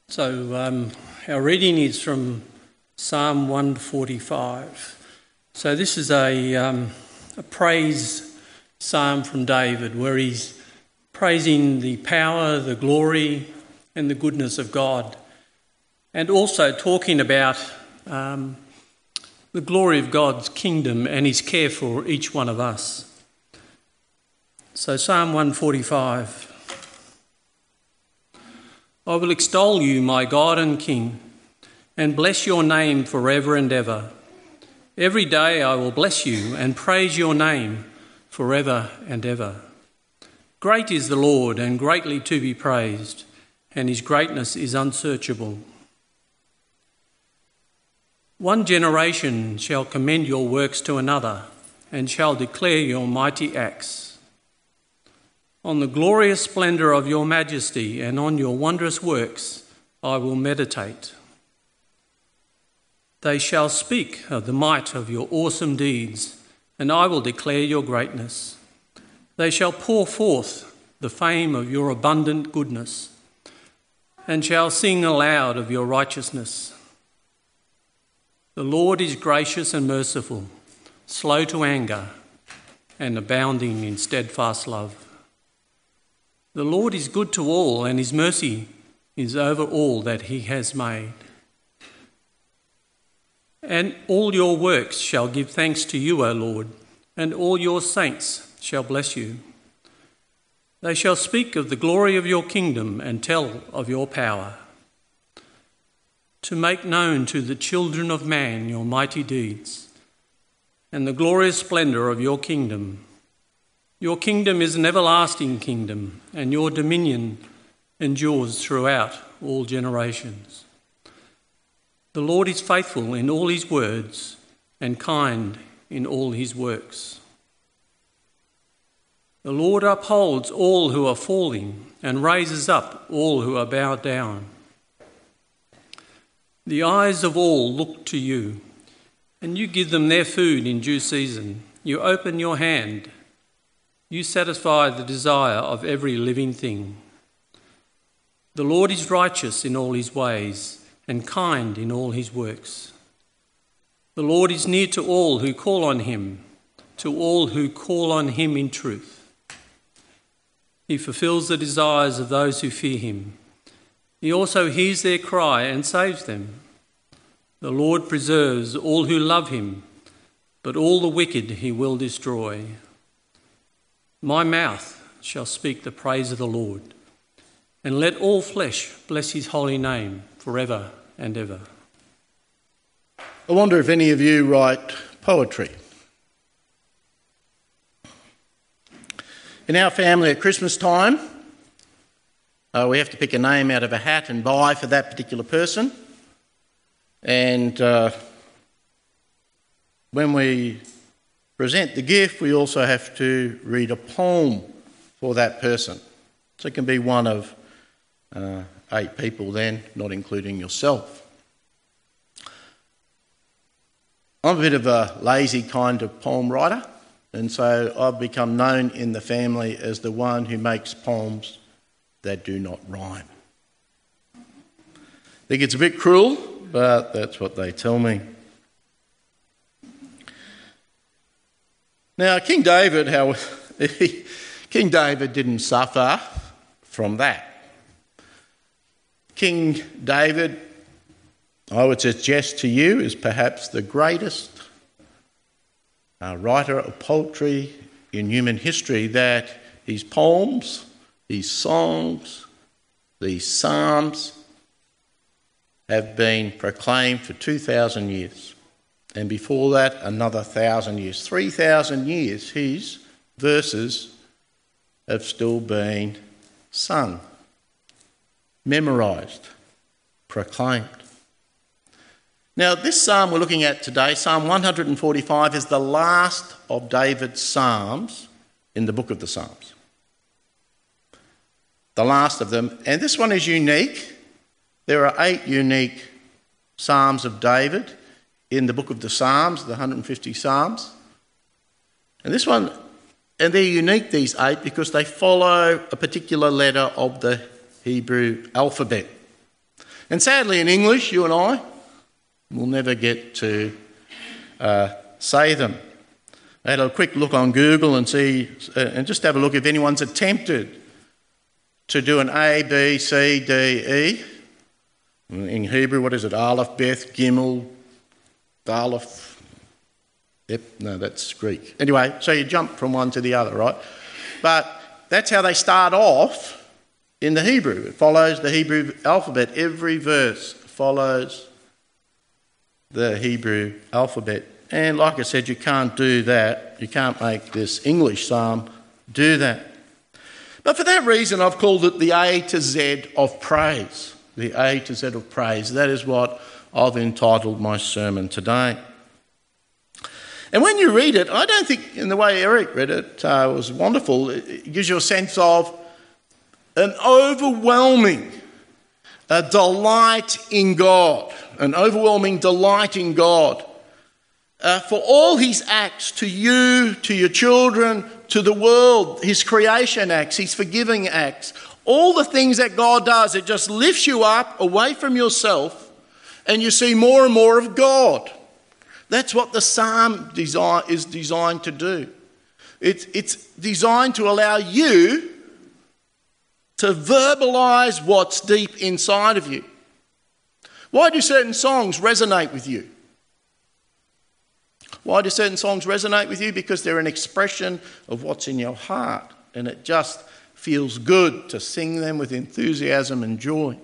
Our reading is from Psalm 145. So this is a praise psalm from David where he's praising the power, the glory and the goodness of God, and also talking about the glory of God's kingdom and his care for each one of us. So Psalm 145. I will extol you, my God and King, and bless your name forever and ever. Every day I will bless you and praise your name forever and ever. Great is the Lord and greatly to be praised, and his greatness is unsearchable. One generation shall commend your works to another and shall declare your mighty acts. On the glorious splendour of your majesty and on your wondrous works I will meditate. They shall speak of the might of your awesome deeds, and I will declare your greatness. They shall pour forth the fame of your abundant goodness, and shall sing aloud of your righteousness. The Lord is gracious and merciful, slow to anger, and abounding in steadfast love. The Lord is good to all, and his mercy is over all that he has made. And all your works shall give thanks to you, O Lord, and all your saints shall bless you. They shall speak of the glory of your kingdom and tell of your power, to make known to the children of man your mighty deeds and the glorious splendour of your kingdom. Your kingdom is an everlasting kingdom, and your dominion endures throughout all generations. The Lord is faithful in all his words and kind in all his works. The Lord upholds all who are falling and raises up all who are bowed down. The eyes of all look to you, and you give them their food in due season. You open your hand. You satisfy the desire of every living thing. The Lord is righteous in all his ways and kind in all his works. The Lord is near to all who call on him, to all who call on him in truth. He fulfills the desires of those who fear him. He also hears their cry and saves them. The Lord preserves all who love him, but all the wicked he will destroy. My mouth shall speak the praise of the Lord, and let all flesh bless his holy name forever and ever. I wonder if any of you write poetry. In our family at Christmas time, we have to pick a name out of a hat and buy for that particular person. And when we present the gift, we also have to read a poem for that person. So it can be one of 8 people then, not including yourself. I'm a bit of a lazy kind of poem writer, and so I've become known in the family as the one who makes poems that do not rhyme. I think it's a bit cruel, but that's what they tell me. Now, King David didn't suffer from that. King David, I would suggest to you, is perhaps the greatest writer of poetry in human history, that his poems, his songs, these psalms have been proclaimed for 2,000 years. And before that, another 1,000 years. 3,000 years, his verses have still been sung, memorised, proclaimed. Now, this psalm we're looking at today, Psalm 145, is the last of David's psalms in the book of the Psalms. The last of them. And this one is unique. There are 8 unique psalms of David in the book of the Psalms, the 150 Psalms. And this one, and they're unique, these 8, because they follow a particular letter of the Hebrew alphabet. And sadly in English, you and I will never get to say them. I had a quick look on Google and just have a look if anyone's attempted to do an A, B, C, D, E. In Hebrew, what is it? Aleph, Beth, Gimel, Daleth. Yep, no, that's Greek. Anyway, so you jump from one to the other, right? But that's how they start off in the Hebrew. It follows the Hebrew alphabet. Every verse follows the Hebrew alphabet. And like I said, you can't do that. You can't make this English psalm do that. But for that reason, I've called it the A to Z of praise. The A to Z of praise. That is what I've entitled my sermon today. And when you read it, I don't think, in the way Eric read it, was wonderful. It gives you a sense of an overwhelming delight in God. An overwhelming delight in God. For all his acts to you, to your children, to the world, his creation acts, his forgiving acts, all the things that God does, it just lifts you up away from yourself and you see more and more of God. That's what the psalm is designed to do. It's designed to allow you to verbalise what's deep inside of you. Why do certain songs resonate with you? Why do certain songs resonate with you? Because they're an expression of what's in your heart, and it just feels good to sing them with enthusiasm and joy.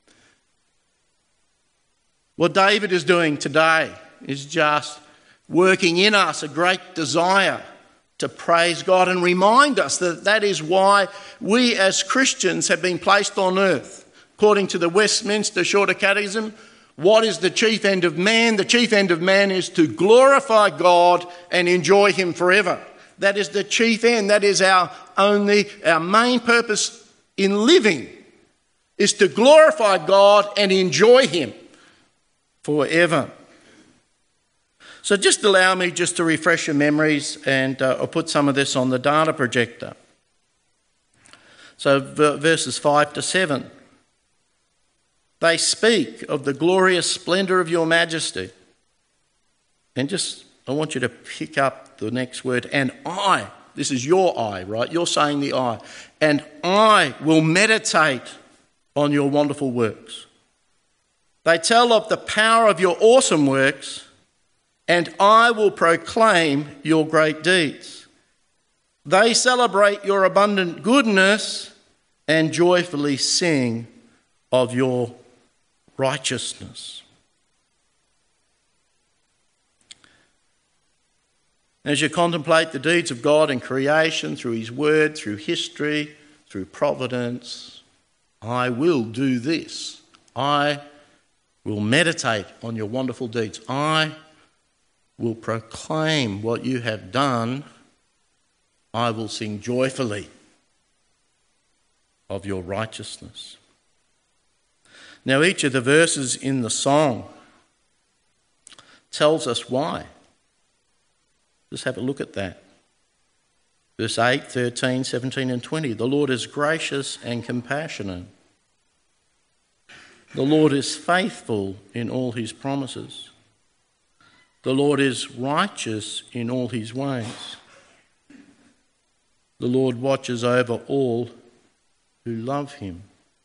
What David is doing today is just working in us a great desire to praise God and remind us that that is why we as Christians have been placed on earth. According to the Westminster Shorter Catechism, what is the chief end of man? The chief end of man is to glorify God and enjoy him forever. That is the chief end. That is our main purpose in living, is to glorify God and enjoy him forever. So just allow me just to refresh your memories, and I'll put some of this on the data projector. So verses 5 to 7. They speak of the glorious splendour of your majesty. And I want you to pick up the next word, and I. This is your I, right? You're saying the I. And I will meditate on your wonderful works. They tell of the power of your awesome works, and I will proclaim your great deeds. They celebrate your abundant goodness and joyfully sing of your righteousness. As you contemplate the deeds of God in creation, through his word, through history, through providence, I will do this. I will meditate on your wonderful deeds. I will proclaim what you have done. I will sing joyfully of your righteousness. Now, each of the verses in the song tells us why. Just have a look at that. Verse 8, 13, 17 and 20. The Lord is gracious and compassionate. The Lord is faithful in all his promises. The Lord is righteous in all his ways. The Lord watches over all who love him.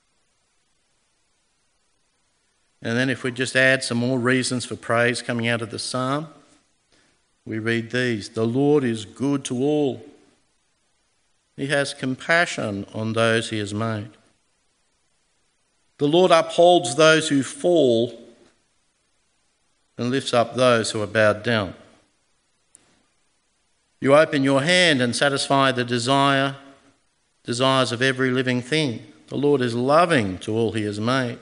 And then if we just add some more reasons for praise coming out of the psalm, we read these. The Lord is good to all. He has compassion on those he has made. The Lord upholds those who fall and lifts up those who are bowed down. You open your hand and satisfy the desires of every living thing. The Lord is loving to all he has made.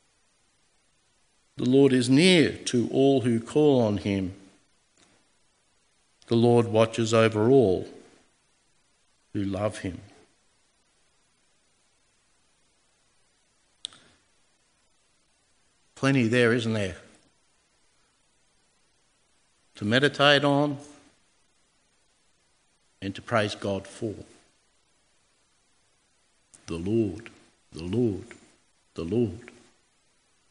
The Lord is near to all who call on him. The Lord watches over all who love him. Plenty there, isn't there? To meditate on and to praise God for. The Lord, the Lord, the Lord.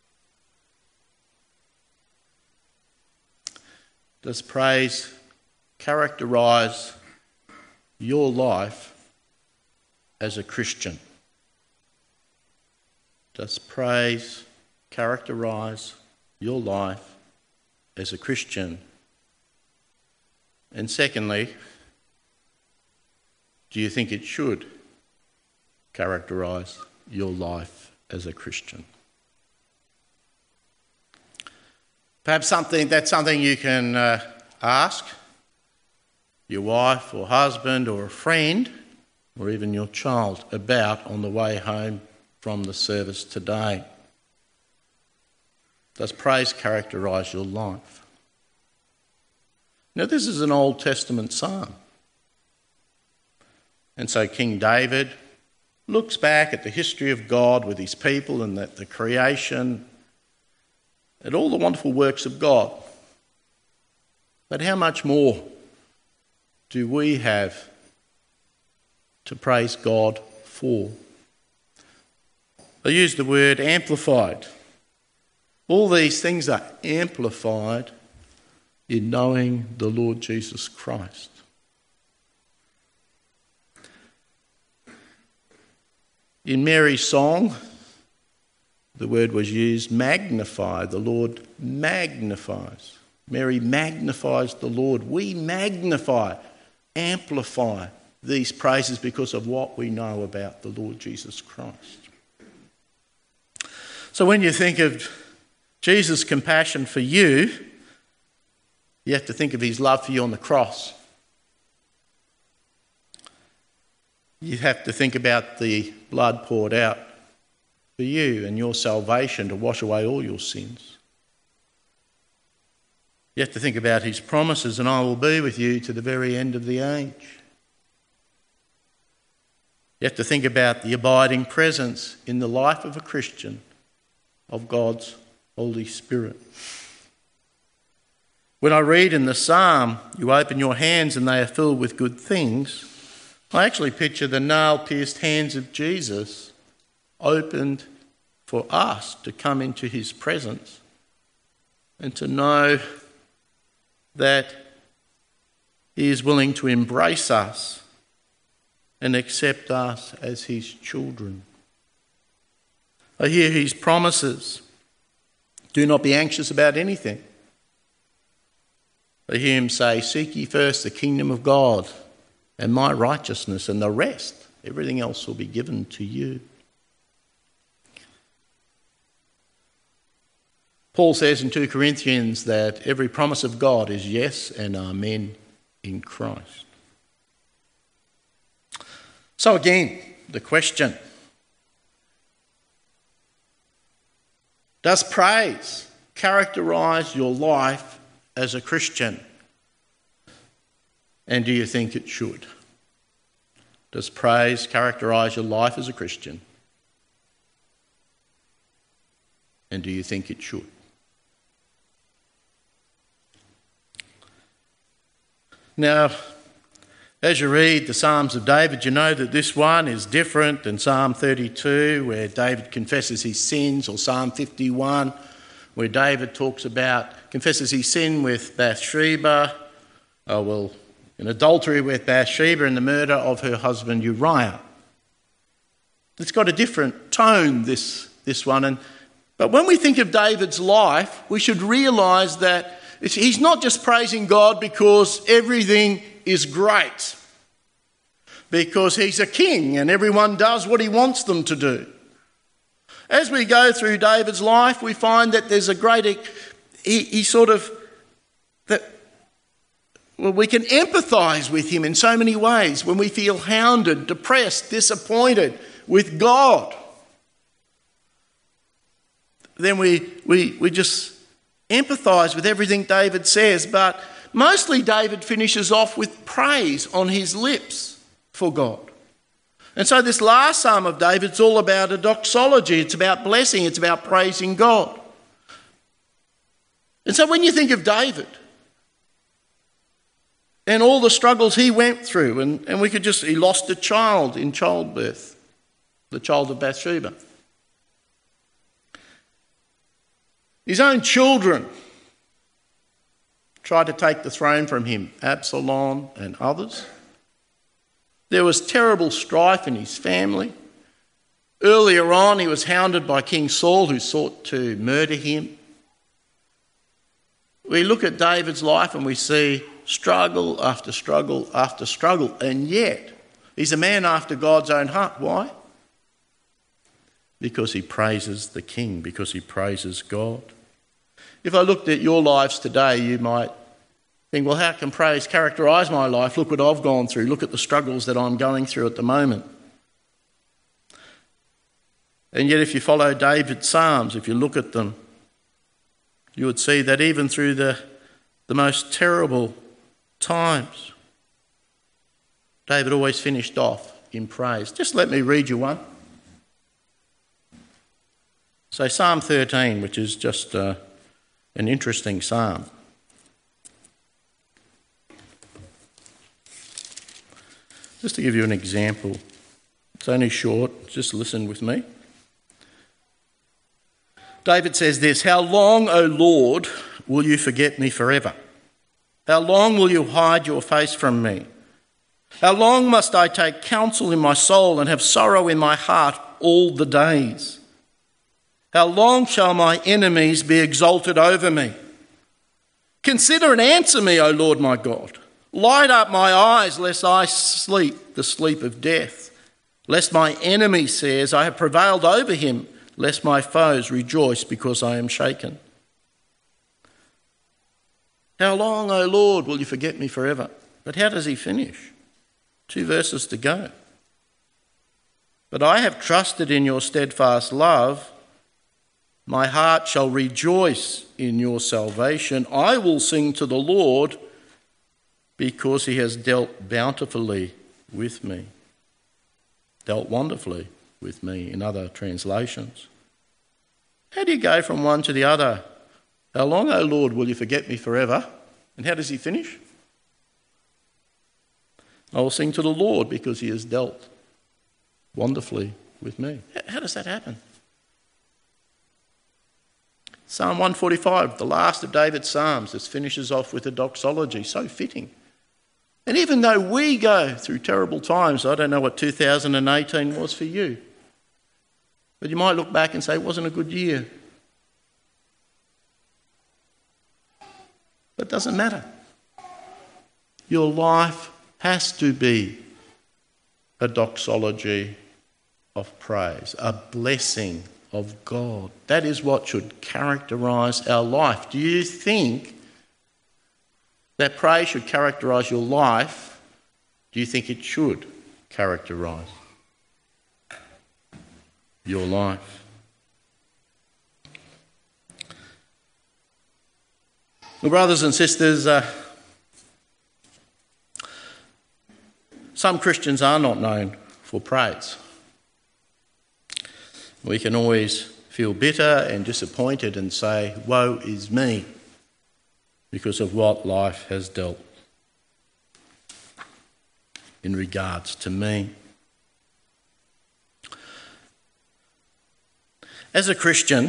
does praise characterise your life as a Christian? Does praise characterise your life as a Christian? And secondly, do you think it should characterise your life as a Christian? Perhaps that's something you can ask your wife or husband or a friend or even your child about on the way home from the service today. Does praise characterise your life? Now, this is an Old Testament psalm. And so King David looks back at the history of God with his people and the creation, at all the wonderful works of God. But how much more do we have to praise God for? I use the word amplified. All these things are amplified in knowing the Lord Jesus Christ. In Mary's song, the word was used, magnify. The Lord magnifies. Mary magnifies the Lord. We magnify, amplify these praises because of what we know about the Lord Jesus Christ. So when you think of Jesus' compassion for you, you have to think of his love for you on the cross. You have to think about the blood poured out for you and your salvation to wash away all your sins. You have to think about his promises, and I will be with you to the very end of the age. You have to think about the abiding presence in the life of a Christian of God's Holy Spirit. When I read in the psalm, you open your hands and they are filled with good things, I actually picture the nail-pierced hands of Jesus opened for us to come into his presence and to know that he is willing to embrace us and accept us as his children. I hear his promises. Do not be anxious about anything. I hear him say, seek ye first the kingdom of God and my righteousness, and the rest, everything else will be given to you. Paul says in 2 Corinthians that every promise of God is yes and amen in Christ. So again, the question, does praise characterise your life as a Christian? And do you think it should? Does praise characterise your life as a Christian? And do you think it should? Now, as you read the Psalms of David, you know that this one is different than Psalm 32, where David confesses his sins, or Psalm 51, where David confesses his sin with Bathsheba, in adultery with Bathsheba and the murder of her husband Uriah. It's got a different tone, this one. But when we think of David's life, we should realise that he's not just praising God because everything is great, because he's a king and everyone does what he wants them to do. As we go through David's life, we find that there's a great... we can empathise with him in so many ways when we feel hounded, depressed, disappointed with God. Then we just empathise with everything David says, but mostly David finishes off with praise on his lips for God. And so this last psalm of David's all about a doxology. It's about blessing. It's about praising God. And so when you think of David and all the struggles he went through, and he lost a child in childbirth, the child of Bathsheba. His own children tried to take the throne from him, Absalom and others. There was terrible strife in his family. Earlier on, he was hounded by King Saul, who sought to murder him. We look at David's life and we see struggle after struggle after struggle, and yet he's a man after God's own heart. Why? Because he praises the King, because he praises God. If I looked at your lives today, you might think, well, how can praise characterise my life? Look what I've gone through. Look at the struggles that I'm going through at the moment. And yet if you follow David's Psalms, if you look at them, you would see that even through the most terrible times, David always finished off in praise. Just let me read you one. So Psalm 13, which is just an interesting psalm. Just to give you an example, it's only short, just listen with me. David says this, "How long, O Lord, will you forget me forever? How long will you hide your face from me? How long must I take counsel in my soul and have sorrow in my heart all the days? How long shall my enemies be exalted over me? Consider and answer me, O Lord my God. Light up my eyes, lest I sleep the sleep of death. Lest my enemy says, I have prevailed over him. Lest my foes rejoice because I am shaken. How long, O Lord, will you forget me forever?" But how does he finish? 2 verses to go. "But I have trusted in your steadfast love. My heart shall rejoice in your salvation. I will sing to the Lord because he has dealt bountifully with me." Dealt wonderfully with me in other translations. How do you go from one to the other? How long, O Lord, will you forget me forever? And how does he finish? I will sing to the Lord because he has dealt wonderfully with me. How does that happen? Psalm 145, the last of David's Psalms, this finishes off with a doxology, so fitting. And even though we go through terrible times, I don't know what 2018 was for you, but you might look back and say it wasn't a good year. But it doesn't matter. Your life has to be a doxology of praise, a blessing of God. That is what should characterise our life. Do you think that praise should characterise your life? Do you think it should characterise your life? Well, brothers and sisters, some Christians are not known for praise. We can always feel bitter and disappointed and say, woe is me, because of what life has dealt in regards to me. As a Christian,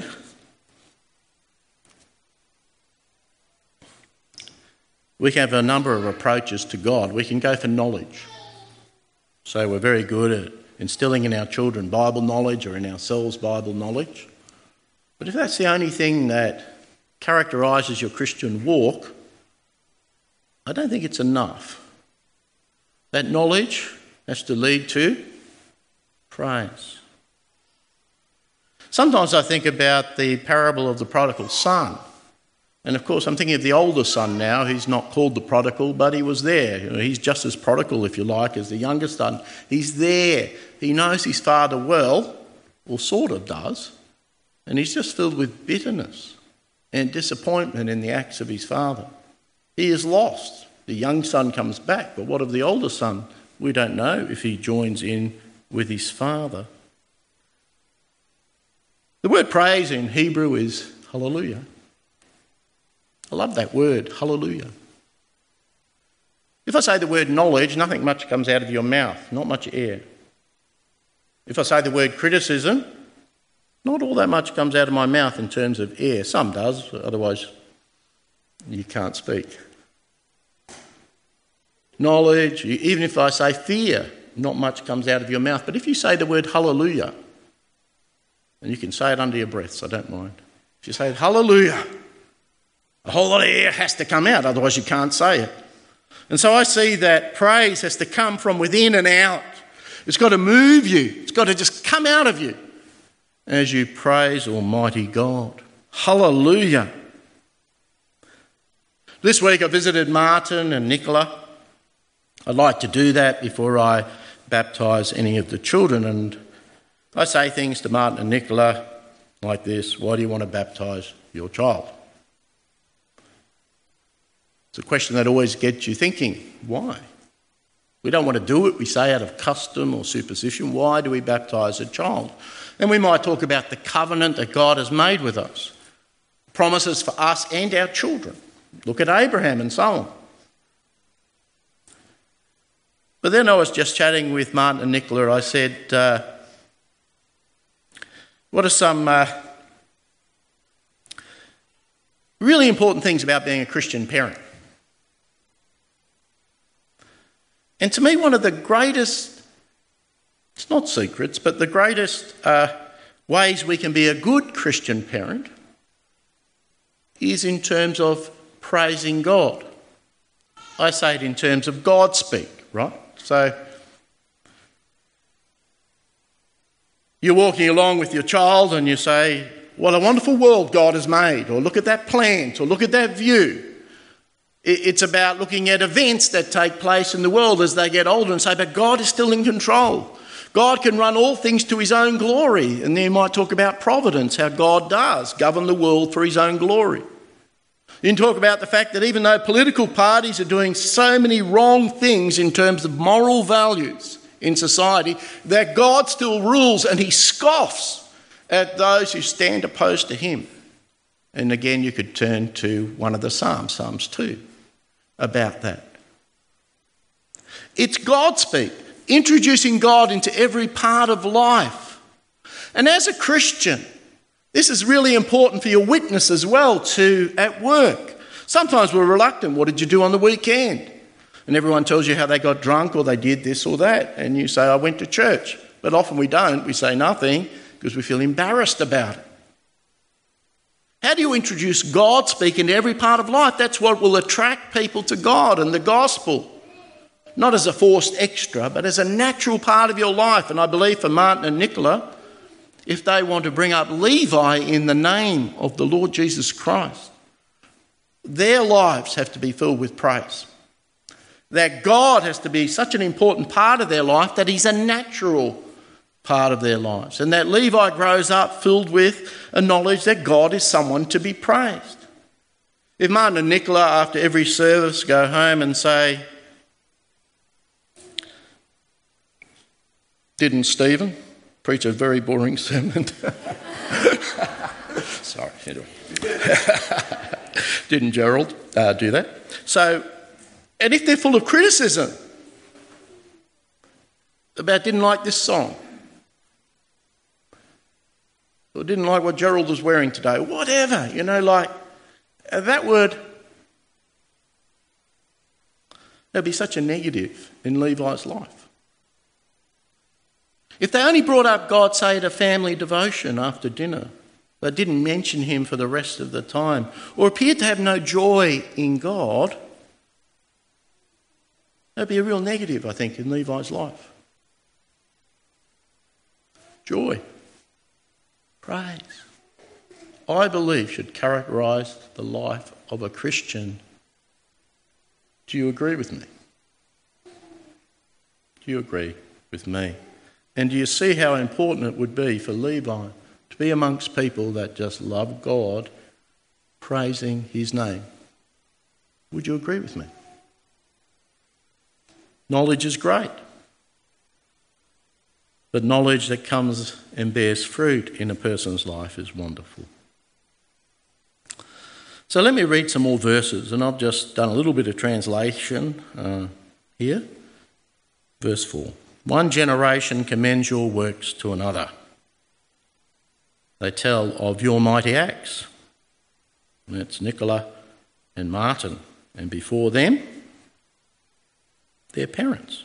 we have a number of approaches to God. We can go for knowledge. So we're very good at instilling in our children Bible knowledge or in ourselves Bible knowledge. But if that's the only thing that characterises your Christian walk, I don't think it's enough. That knowledge has to lead to praise. Sometimes I think about the parable of the prodigal son. And of course, I'm thinking of the older son now. He's not called the prodigal, but he was there. He's just as prodigal, if you like, as the younger son. He's there. He knows his father well, or sort of does, and he's just filled with bitterness and disappointment in the acts of his father. He is lost. The young son comes back, but what of the older son? We don't know if he joins in with his father. The word praise in Hebrew is hallelujah. I love that word, hallelujah. If I say the word knowledge, nothing much comes out of your mouth, not much air. If I say the word criticism, not all that much comes out of my mouth in terms of air. Some does, otherwise you can't speak. Knowledge, even if I say fear, not much comes out of your mouth. But if you say the word hallelujah, and you can say it under your breath, so I don't mind. If you say hallelujah, a whole lot of air has to come out, otherwise you can't say it. And so I see that praise has to come from within and out. It's got to move you. It's got to just come out of you as you praise Almighty God. Hallelujah. This week I visited Martin and Nicola. I'd like to do that before I baptise any of the children. And I say things to Martin and Nicola like this: why do you want to baptise your child? It's a question that always gets you thinking, why? We don't want to do it, we say, out of custom or superstition. Why do we baptise a child? And we might talk about the covenant that God has made with us, promises for us and our children. Look at Abraham and so on. But then I was just chatting with Martin and Nicola. I said, what are some really important things about being a Christian parent? And to me, one of the greatest, it's not secrets, but the greatest ways we can be a good Christian parent is in terms of praising God. I say it in terms of God speak, right? So you're walking along with your child and you say, what a wonderful world God has made, or look at that plant, or look at that view. It's about looking at events that take place in the world as they get older and say, but God is still in control. God can run all things to his own glory. And then you might talk about providence, how God does govern the world for his own glory. You can talk about the fact that even though political parties are doing so many wrong things in terms of moral values in society, that God still rules and he scoffs at those who stand opposed to him. And again, you could turn to one of the Psalms, Psalms 2, about that. It's God speak, introducing God into every part of life. And as a Christian, this is really important for your witness as well to at work. Sometimes we're reluctant. What did you do on the weekend? And everyone tells you how they got drunk or they did this or that. And you say, I went to church. But often we don't. We say nothing because we feel embarrassed about it. How do you introduce God speak into every part of life? That's what will attract people to God and the gospel. Not as a forced extra, but as a natural part of your life. And I believe for Martin and Nicola, if they want to bring up Levi in the name of the Lord Jesus Christ, their lives have to be filled with praise. That God has to be such an important part of their life that he's a natural part of their lives. And that Levi grows up filled with a knowledge that God is someone to be praised. If Martin and Nicola, after every service, go home and say, didn't Stephen preach a very boring sermon? Sorry, anyway. Didn't Gerald do that? So, and if they're full of criticism about didn't like this song, or didn't like what Gerald was wearing today, whatever, like that word, there'd be such a negative in Levi's life. If they only brought up God, say, at a family devotion after dinner, but didn't mention him for the rest of the time, or appeared to have no joy in God, that'd be a real negative, I think, in Levi's life. Joy. Praise, I believe, should characterise the life of a Christian. Do you agree with me? Do you agree with me? And do you see how important it would be for Levi to be amongst people that just love God, praising his name? Would you agree with me? Knowledge is great. But knowledge that comes and bears fruit in a person's life is wonderful. So let me read some more verses, and I've just done a little bit of translation here. Verse 4. One generation commends your works to another. They tell of your mighty acts. That's Nicola and Martin, and before them, their parents.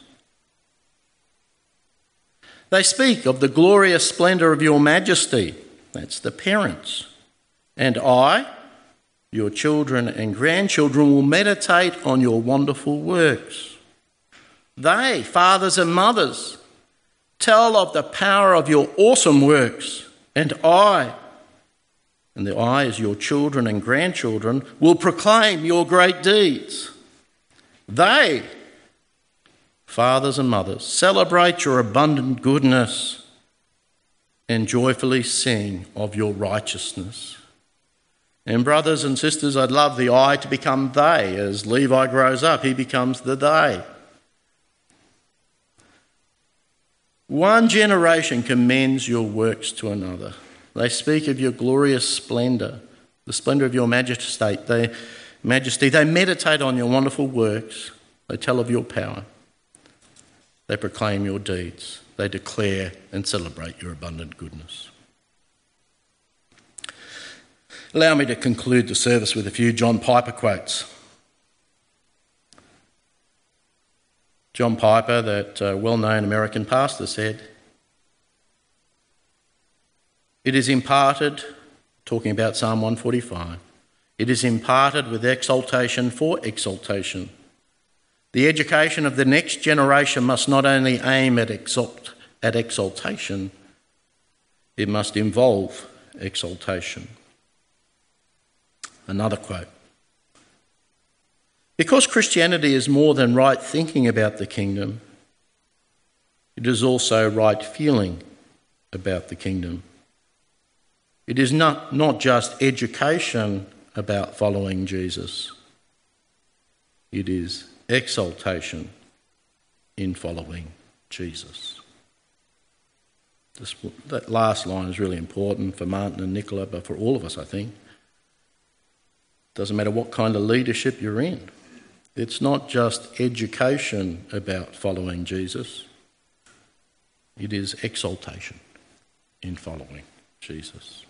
They speak of the glorious splendour of your majesty. That's the parents. And I, your children and grandchildren, will meditate on your wonderful works. They, fathers and mothers, tell of the power of your awesome works. And I, and the I is your children and grandchildren, will proclaim your great deeds. They, fathers and mothers, celebrate your abundant goodness and joyfully sing of your righteousness. And brothers and sisters, I'd love the I to become they. As Levi grows up, he becomes the they. One generation commends your works to another. They speak of your glorious splendour, the splendour of your majesty. They meditate on your wonderful works. They tell of your power. They proclaim your deeds. They declare and celebrate your abundant goodness. Allow me to conclude the service with a few John Piper quotes. John Piper, that well-known American pastor, said, "It is imparted," talking about Psalm 145, "it is imparted with exaltation for exaltation. The education of the next generation must not only aim at exaltation, it must involve exaltation." Another quote. "Because Christianity is more than right thinking about the kingdom, it is also right feeling about the kingdom. It is not just education about following Jesus. It is exaltation in following Jesus." That last line is really important for Martin and Nicola, but for all of us, I think. Doesn't matter what kind of leadership you're in. It's not just education about following Jesus. It is exaltation in following Jesus.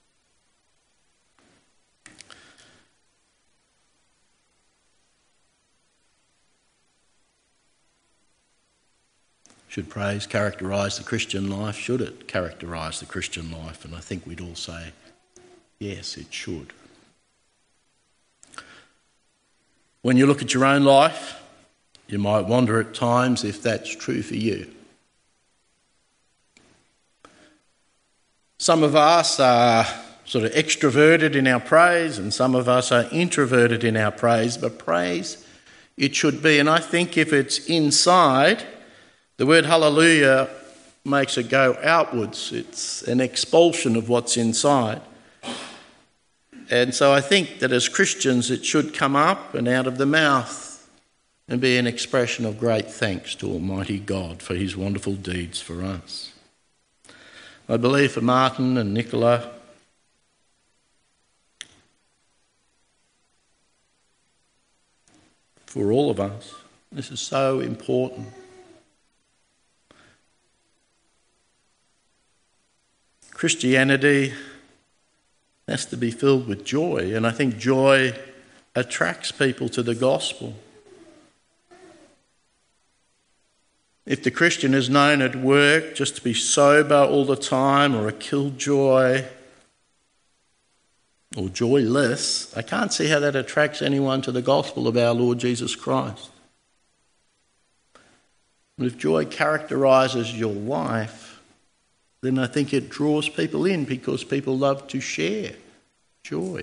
Should praise characterise the Christian life? Should it characterise the Christian life? And I think we'd all say, yes, it should. When you look at your own life, you might wonder at times if that's true for you. Some of us are sort of extroverted in our praise, and some of us are introverted in our praise, but praise it should be. And I think if it's inside, the word hallelujah makes it go outwards. It's an expulsion of what's inside. And so I think that as Christians it should come up and out of the mouth and be an expression of great thanks to Almighty God for his wonderful deeds for us. I believe for Martin and Nicola, for all of us, this is so important. Christianity has to be filled with joy, and I think joy attracts people to the gospel. If the Christian is known at work just to be sober all the time, or a killjoy, or joyless, I can't see how that attracts anyone to the gospel of our Lord Jesus Christ. And if joy characterises your life, then I think it draws people in because people love to share joy.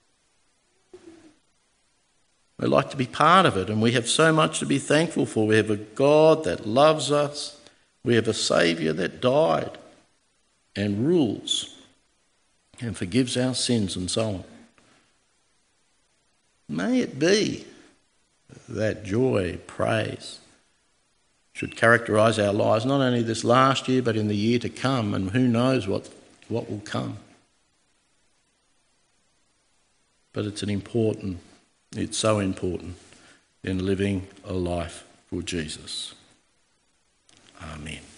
They like to be part of it, and we have so much to be thankful for. We have a God that loves us. We have a Saviour that died and rules and forgives our sins and so on. May it be that joy, praise, should characterise our lives, not only this last year, but in the year to come, and who knows what will come. But it's so important in living a life for Jesus. Amen.